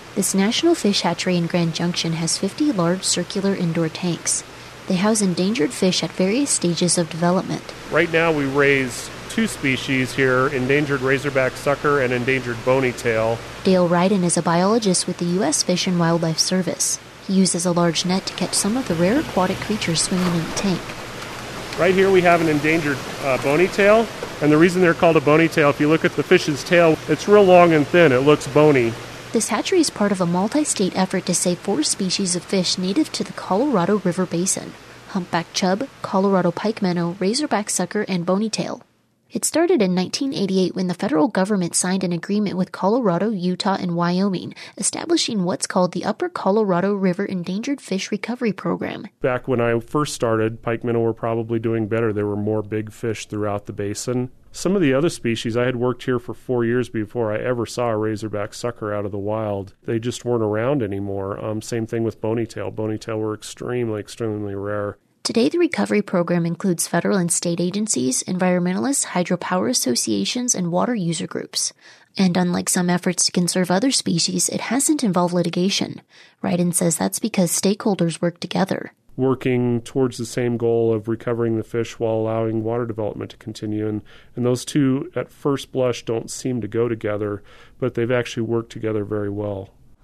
This National Fish Hatchery in Grand Junction has 50 large circular indoor tanks. They house endangered fish at various stages of development. Right now we raise 2 species here, endangered razorback sucker and endangered bony tail. Dale Ryden is a biologist with the U.S. Fish and Wildlife Service. He uses a large net to catch some of the rare aquatic creatures swimming in the tank. Right here we have an endangered bony tail, and the reason they're called a bony tail, if you look at the fish's tail, it's real long and thin. It looks bony. This hatchery is part of a multi-state effort to save 4 species of fish native to the Colorado River Basin: humpback chub, Colorado pike minnow, razorback sucker, and bony tail. It started in 1988 when the federal government signed an agreement with Colorado, Utah, and Wyoming, establishing what's called the Upper Colorado River Endangered Fish Recovery Program. Back when I first started, pike minnow were probably doing better. There were more big fish throughout the basin. Some of the other species, I had worked here for 4 years before I ever saw a razorback sucker out of the wild. They just weren't around anymore. Same thing with bony tail. Bony tail were extremely rare. Today, the recovery program includes federal and state agencies, environmentalists, hydropower associations, and water user groups. And unlike some efforts to conserve other species, it hasn't involved litigation. Ryden says that's because stakeholders work together. Working towards the same goal of recovering the fish while allowing water development to continue. And those two, at first blush, don't seem to go together, but they've actually worked together very well.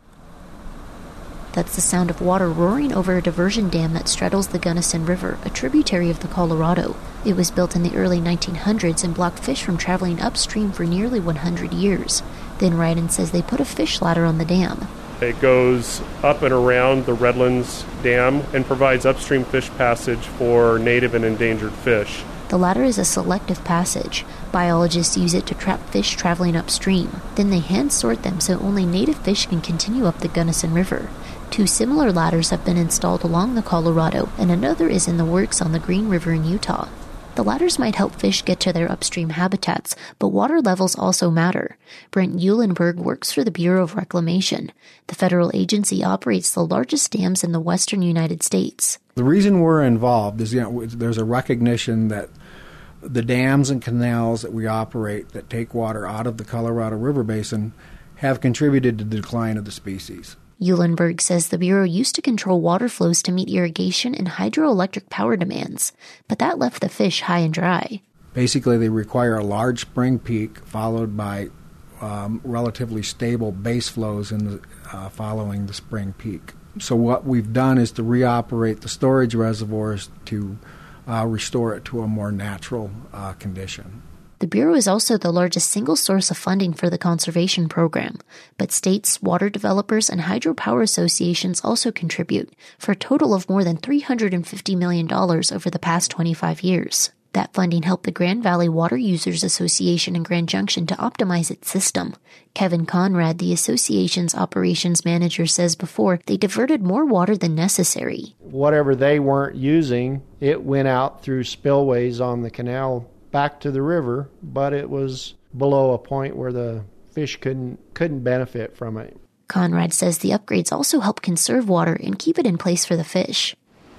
That's the sound of water roaring over a diversion dam that straddles the Gunnison River, a tributary of the Colorado. It was built in the early 1900s and blocked fish from traveling upstream for nearly 100 years. Then Ryden says they put a fish ladder on the dam. It goes up and around the Redlands Dam and provides upstream fish passage for native and endangered fish. The ladder is a selective passage. Biologists use it to trap fish traveling upstream. Then they hand sort them so only native fish can continue up the Gunnison River. 2 similar ladders have been installed along the Colorado, and another is in the works on the Green River in Utah. The ladders might help fish get to their upstream habitats, but water levels also matter. Brent Eulenberg works for the Bureau of Reclamation. The federal agency operates the largest dams in the western United States. The reason we're involved is, there's a recognition that the dams and canals that we operate that take water out of the Colorado River Basin have contributed to the decline of the species. Eulenberg says the Bureau used to control water flows to meet irrigation and hydroelectric power demands, but that left the fish high and dry. Basically, they require a large spring peak followed by relatively stable base flows following the spring peak. So what we've done is to reoperate the storage reservoirs to restore it to a more natural condition. The Bureau is also the largest single source of funding for the conservation program, but states, water developers, and hydropower associations also contribute, for a total of more than $350 million over the past 25 years. That funding helped the Grand Valley Water Users Association in Grand Junction to optimize its system. Kevin Conrad, the association's operations manager, says before they diverted more water than necessary. Whatever they weren't using, it went out through spillways on the canal back to the river, but it was below a point where the fish couldn't benefit from it. Conrad says the upgrades also help conserve water and keep it in place for the fish.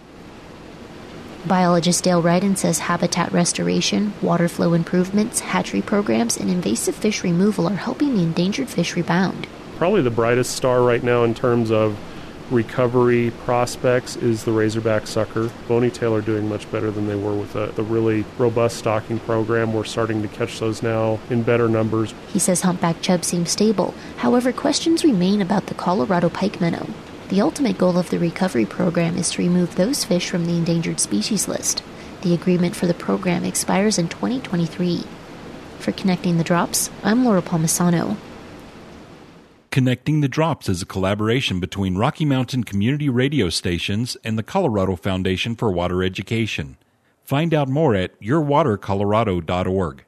Biologist Dale Ryden says habitat restoration, water flow improvements, hatchery programs, and invasive fish removal are helping the endangered fish rebound. Probably the brightest star right now in terms of recovery prospects is the razorback sucker. Bony tail are doing much better than they were with the really robust stocking program. We're starting to catch those now in better numbers. He says humpback chub seems stable. However, questions remain about the Colorado pike minnow. The ultimate goal of the recovery program is to remove those fish from the endangered species list. The agreement for the program expires in 2023. For Connecting the Drops, I'm Laura Palmisano. Connecting the Drops is a collaboration between Rocky Mountain Community Radio Stations and the Colorado Foundation for Water Education. Find out more at yourwatercolorado.org.